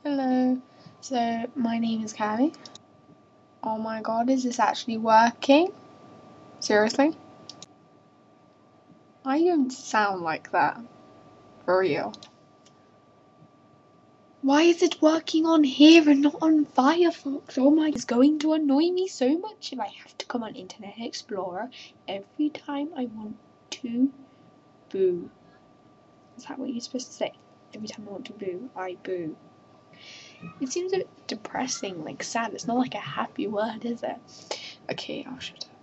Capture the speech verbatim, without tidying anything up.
Hello. So my name is Callie. Oh my god, is this actually working? Seriously? I don't sound like that. For real. Why is it working on here and not on Firefox? Oh my, it's going to annoy me so much if I have to come on Internet Explorer every time I want to boo. Is that what you're supposed to say? Every time I want to boo, I boo. It seems a bit depressing, like sad. It's not like a happy word, is it? Okay, I'll shut up.